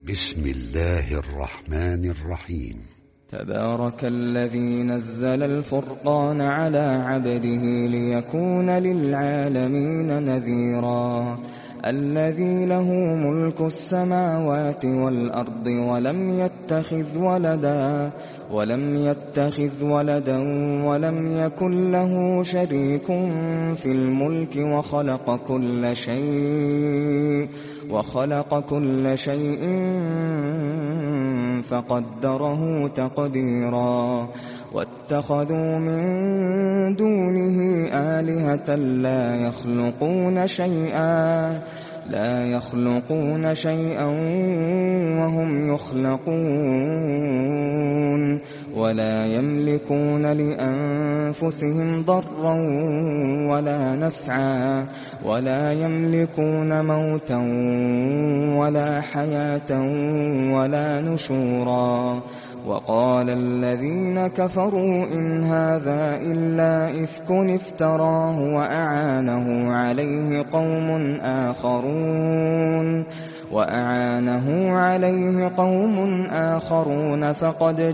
بسم الله الرحمن الرحيم. تبارك الذي نزل الفرقان على عبده ليكون للعالمين نذيرا الذي له ملك السماوات والأرض ولم يتخذ ولدا ولم يكن له شريك في الملك وخلق كل شيء فقدره تقديرا واتخذوا من دونه آلهة لا يخلقون شيئا وهم يخلقون ولا يملكون لأنفسهم ضرا ولا نفعا ولا يملكون موتا ولا حياة ولا نشورا وقال الذين كفروا إن هذا إلا إفك افتراه وأعانه عليه قوم آخرون فقد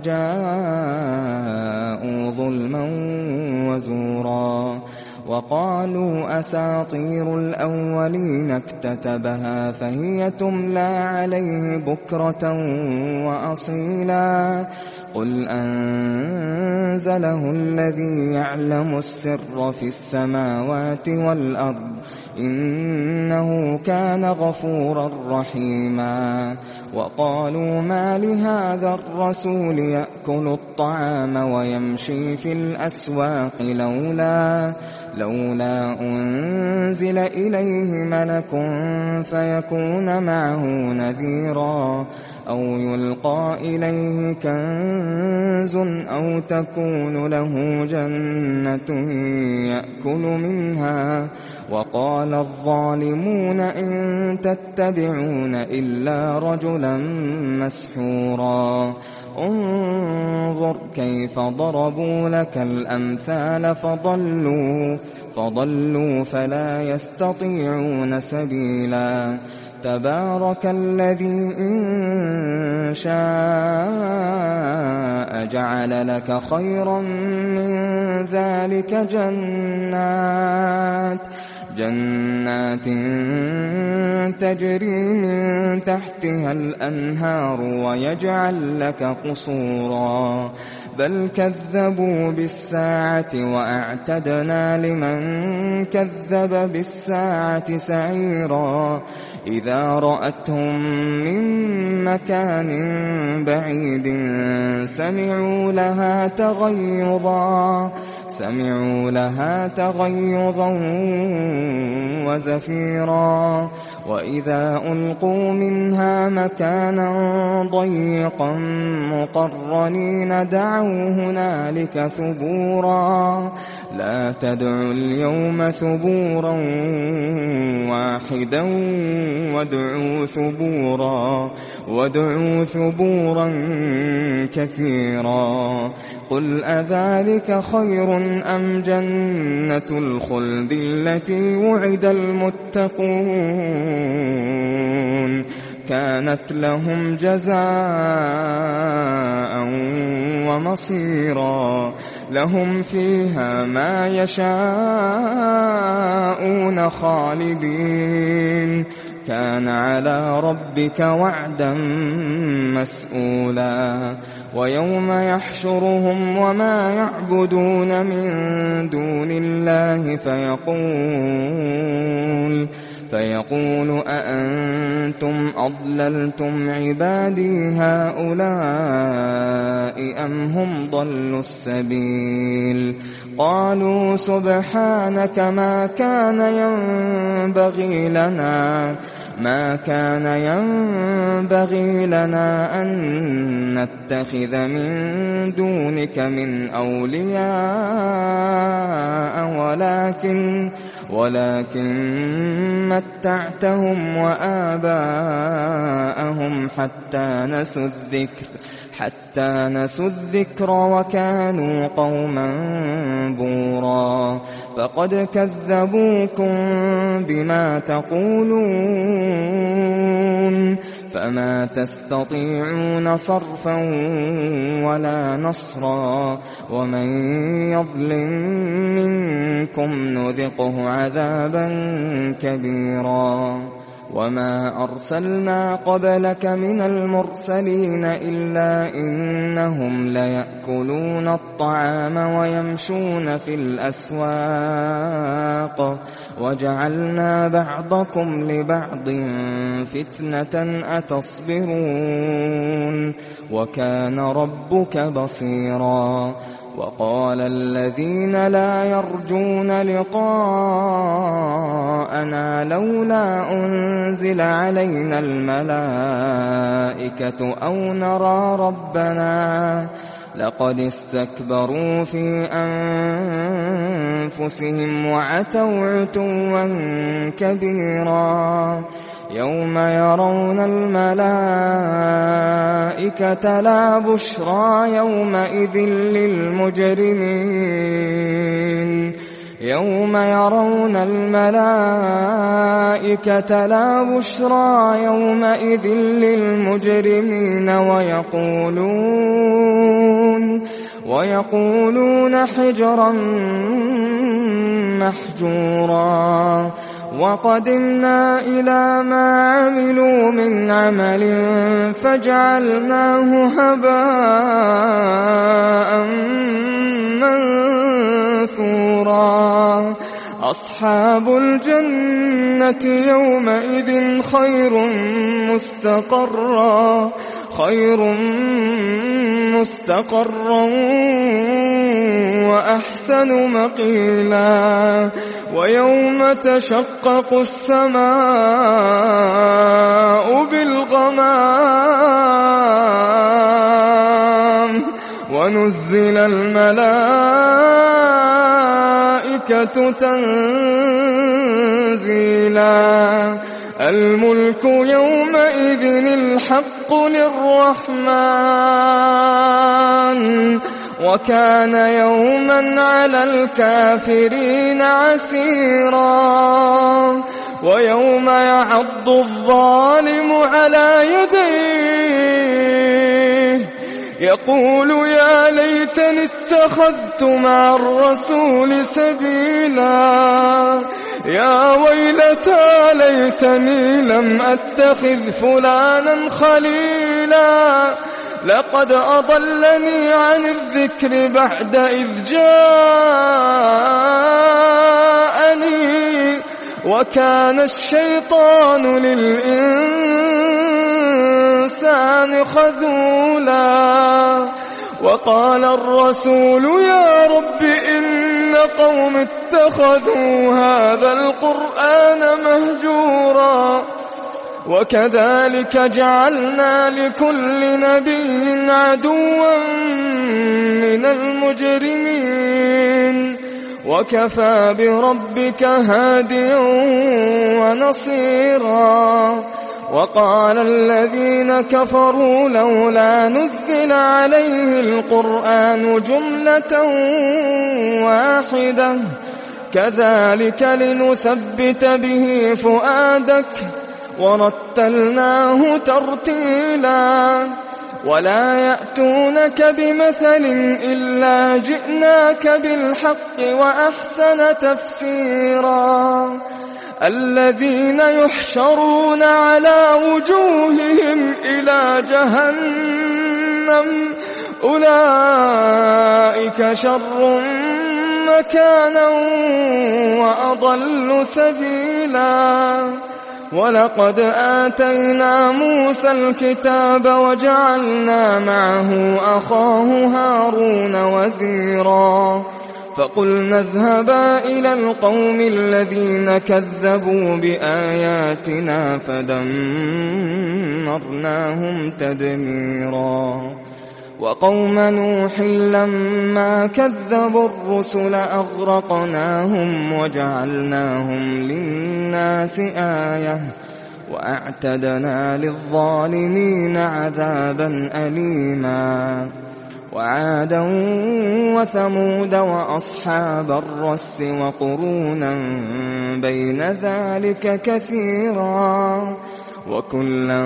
جاءوا ظلما وزورا وقالوا أساطير الأولين اكتتبها فهي تملى عليه بكرة وأصيلا قل أنزله الذي يعلم السر في السماوات والأرض إنه كان غفورا رحيما وقالوا ما لهذا الرسول يأكل الطعام ويمشي في الأسواق لولا أنزل إليه ملك فيكون معه نذيرا أو يلقى إليه كنز أو تكون له جنة يأكل منها وقال الظالمون إن تتبعون إلا رجلا مسحورا انظر كيف ضربوا لك الأمثال فضلوا فلا يستطيعون سبيلا تبارك الذي إن شاء جعل لك خيرا من ذلك جنات تجري من تحتها الأنهار ويجعل لك قصورا بل كذبوا بالساعة وأعتدنا لمن كذب بالساعة سعيرا إذا رأتهم من مكان بعيد سمعوا لها تغيظا وزفيرا وإذا ألقوا منها مكانا ضيقا مقرنين دعوا هنالك ثبورا لا تدعوا اليوم ثبورا واحدا وادعوا ثبورا كثيرا قل أذلك خير أم جنة الخلد التي وعد المتقون كانت لهم جزاء ومصيرا لهم فيها ما يشاءون خالدين كان على ربك وعدا مسئولا ويوم يحشرهم وما يعبدون من دون الله فيقول أأنتم أضللتم عبادي هؤلاء أم هم ضلوا السبيل قالوا سبحانك ما كان ينبغي لنا أن نتخذ من دونك من أولياء ولكن متعتهم وآباءهم حتى نسوا الذكر وكانوا قوما بورا فقد كذبوكم بما تقولون فما تستطيعون صرفا ولا نصرا ومن يظلم منكم نذقه عذابا كبيرا وما أرسلنا قبلك من المرسلين إلا إنهم ليأكلون الطعام ويمشون في الأسواق وجعلنا بعضكم لبعض فتنة أتصبرون وكان ربك بصيرا وقال الذين لا يرجون لقاءنا لولا أنزل علينا الملائكة أو نرى ربنا لقد استكبروا في أنفسهم وعتوا عتوا كبيرا يوم يرون الملائكة لا بشرى يومئذ للمجرمين يوم يرون الملائكة لا بشرى يومئذ للمجرمين ويقولون حجرا محجورا وقدمنا إلى ما عملوا من عمل فجعلناه هباء منثورا أصحاب الجنة يومئذ خير مستقرا وأحسن مقيلا ويوم تشقق السماء بالغمام ونزل الملائكة تنزيلا الملك يومئذ الحق للرحمن وكان يوما على الكافرين عسيرا ويوم يعض الظالم على يديه يقول يا ليتني اتخذت مع الرسول سبيلا يا ويلتى ليتني لم أتخذ فلانا خليلا لقد أضلني عن الذكر بعد إذ جاءني وكان الشيطان للإنسان خذولا وقال الرسول يا رب إن قوم اتخذوا هذا القرآن مهجورا وكذلك جعلنا لكل نبي عدوا من المجرمين وكفى بربك هاديا ونصيرا وقال الذين كفروا لولا نزل عليه القرآن جملة واحدة كذلك لنثبت به فؤادك ورتلناه ترتيلا ولا يأتونك بمثل إلا جئناك بالحق وأحسن تفسيرا الذين يحشرون على وجوههم إلى جهنم أولئك شر مكانا وأضل سبيلا ولقد آتينا موسى الكتاب وجعلنا معه أخاه هارون وزيرا فقلنا اذهبا إلى القوم الذين كذبوا بآياتنا فدمرناهم تدميرا وقوم نوح لما كذبوا الرسل أغرقناهم وجعلناهم للناس آية وأعتدنا للظالمين عذابا أليما وعادا وثمود وأصحاب الرس وقرونا بين ذلك كثيرا وكلا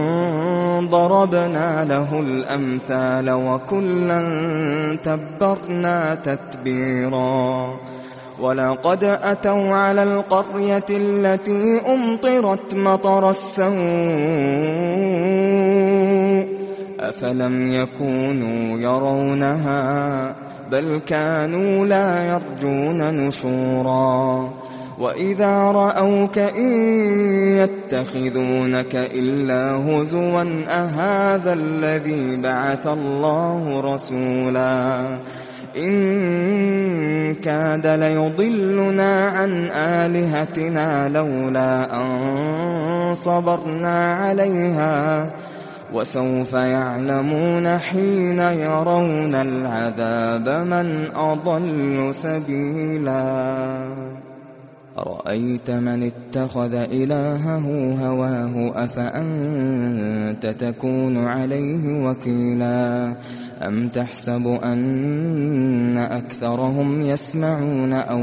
ضربنا له الأمثال وكلا تبرنا تتبيرا ولقد أتوا على القرية التي أمطرت مطر السوء أفلم يكونوا يرونها بل كانوا لا يرجون نشورا وإذا رأوك إن يتخذونك إلا هزوا أهذا الذي بعث الله رسولا إن كاد ليضلنا عن آلهتنا لولا أن صبرنا عليها وسوف يعلمون حين يرون العذاب من أضل سبيلا أرأيت من اتخذ إلهه هواه أفأنت تكون عليه وكيلا أم تحسب أن أكثرهم يسمعون أو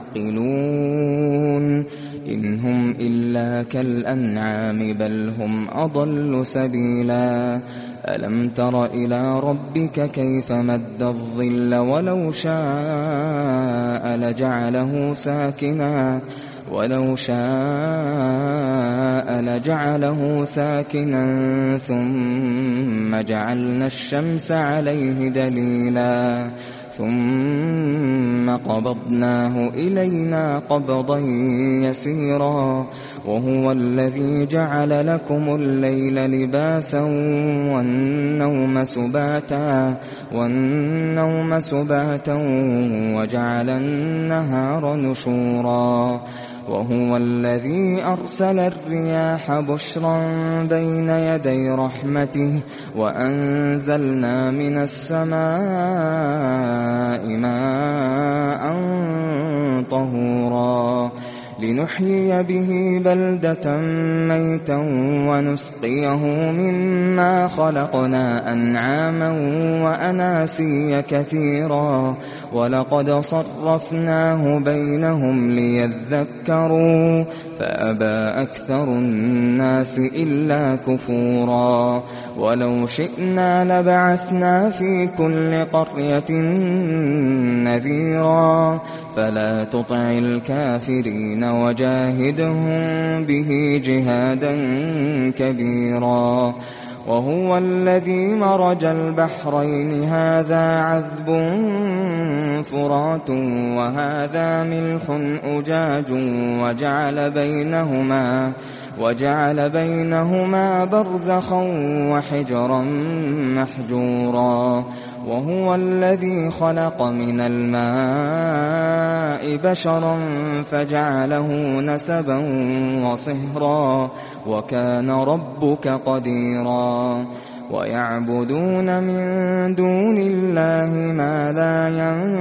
يعقلون إن هم إلا كالأنعام بل هم أضل سبيلا ألم تر إلى ربك كيف مد الظل ولو شاء لجعله ساكنا ثم جعلنا الشمس عليه دليلا ثم قبضناه إلينا قبضا يسيرا وهو الذي جعل لكم الليل لباسا والنوم سباتا وجعل النهار نشورا وهو الذي أرسل الرياح بشرا بين يدي رحمته وأنزلنا من السماء ماء طهورا لنحيي به بلدة ميتا ونسقيه مما خلقنا أنعاما وأناسيا كثيرا ولقد صرفناه بينهم ليذكروا فأبى أكثر الناس إلا كفورا ولو شئنا لبعثنا في كل قرية نذيرا فلا تطع الكافرين وجاهدهم به جهادا كبيرا وهو الذي مرج البحرين هذا عذب فرات وهذا ملح أجاج وجعل بينهما برزخا وحجرا محجورا وهو الذي خلق من الماء بشرا فجعله نسبا وصهرا وكان ربك قديرا ويعبدون من دون الله ما لا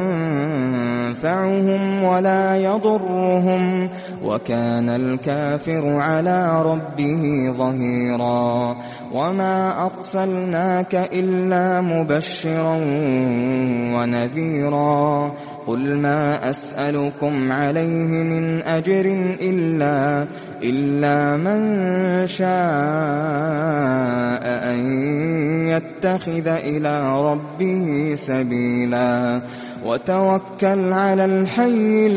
ينفعهم ولا يضرهم وكان الكافر على ربه ظهيرا وما أرسلناك إلا مبشرا ونذيرا قل ما أسألكم عليه من أجر إلا من شاء أن يتخذ إلى ربه سبيلا وتوكل على الحي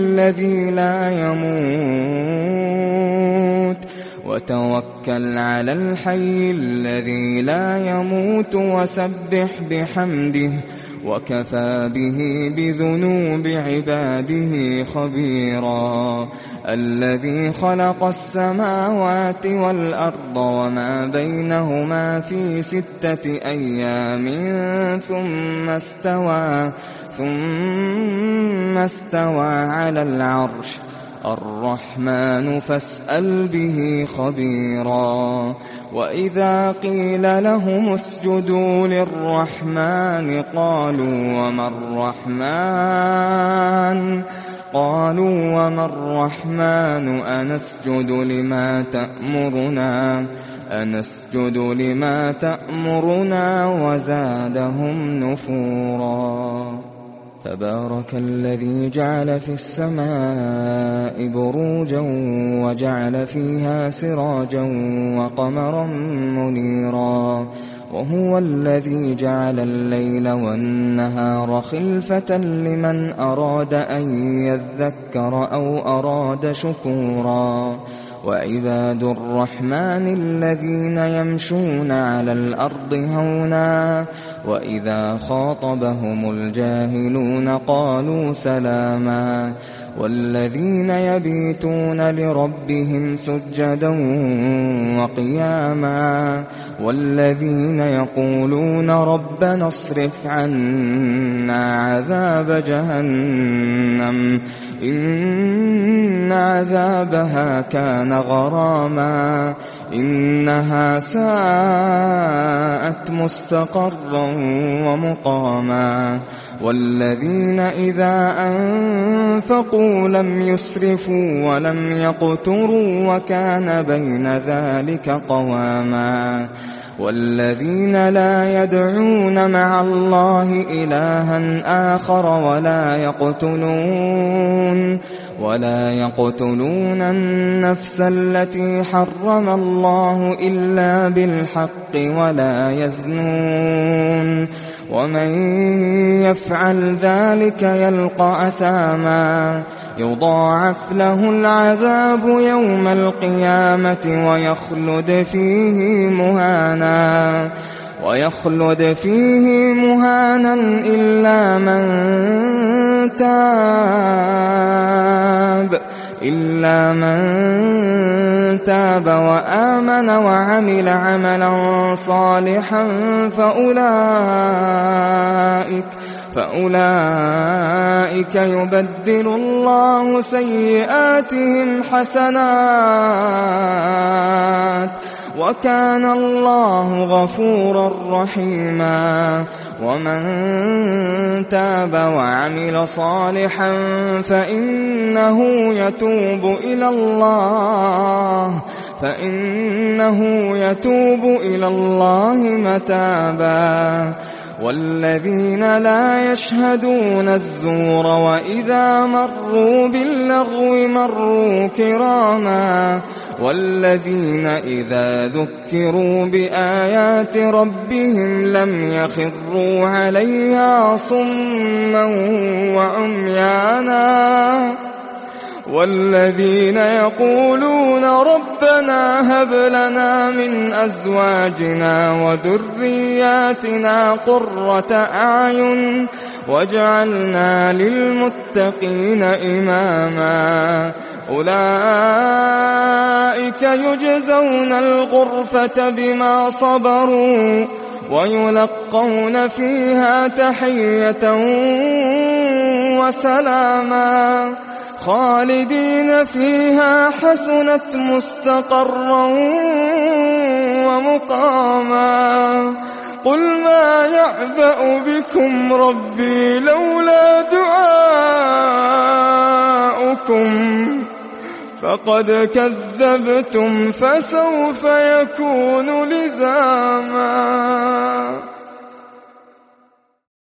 الذي لا يموت وسبح بحمده وكفى به بذنوب عباده خبيرا الذي خلق السماوات والأرض وما بينهما في 6 أيام ثم استوى على العرش الرحمن فاسأل به خبيرا وإذا قيل لهم اسجدوا للرحمن قالوا وما الرحمن أنسجد لما تأمرنا وزادهم نفورا. تبارك الذي جعل في السماء بروجا وجعل فيها سراجا وقمرا منيرا وهو الذي جعل الليل والنهار خلفة لمن أراد أن يذكر أو أراد شكورا وعباد الرحمن الذين يمشون على الأرض هونا وإذا خاطبهم الجاهلون قالوا سلاما والذين يبيتون لربهم سجدا وقياما والذين يقولون ربنا اصرف عنا عذاب جهنم إن عذابها كان غراما إنها ساءت مستقرا ومقاما والذين إذا أنفقوا لم يسرفوا ولم يقتروا وكان بين ذلك قواما والذين لا يدعون مع الله إلها آخر ولا يقتلون النفس التي حرم الله إلا بالحق ولا يزنون ومن يفعل ذلك يلقى أثاما يضاعف له العذاب يوم القيامة ويخلد فيه مهانا إلا من تاب وآمن وعمل عملا صالحا فأولئك يبدل الله سيئاتهم حسنات وكان الله غفورا رحيما ومن تاب وعمل صالحا فإنه يتوب إلى الله متابا والذين لا يشهدون الزور وإذا مروا باللغو مروا كراما والذين إذا ذكروا بآيات ربهم لم يخروا عليها صما وعميانا والذين يقولون ربنا هب لنا من أزواجنا وذرياتنا قرة أعين واجعلنا للمتقين إماما أولئك يجزون الغرفة بما صبروا ويلقون فيها تحية وسلاما خالدين فيها حسنت مستقرا ومقاما قل ما يعبأ بكم ربي لولا دعاؤكم فقد كذبتم فسوف يكون لزاما.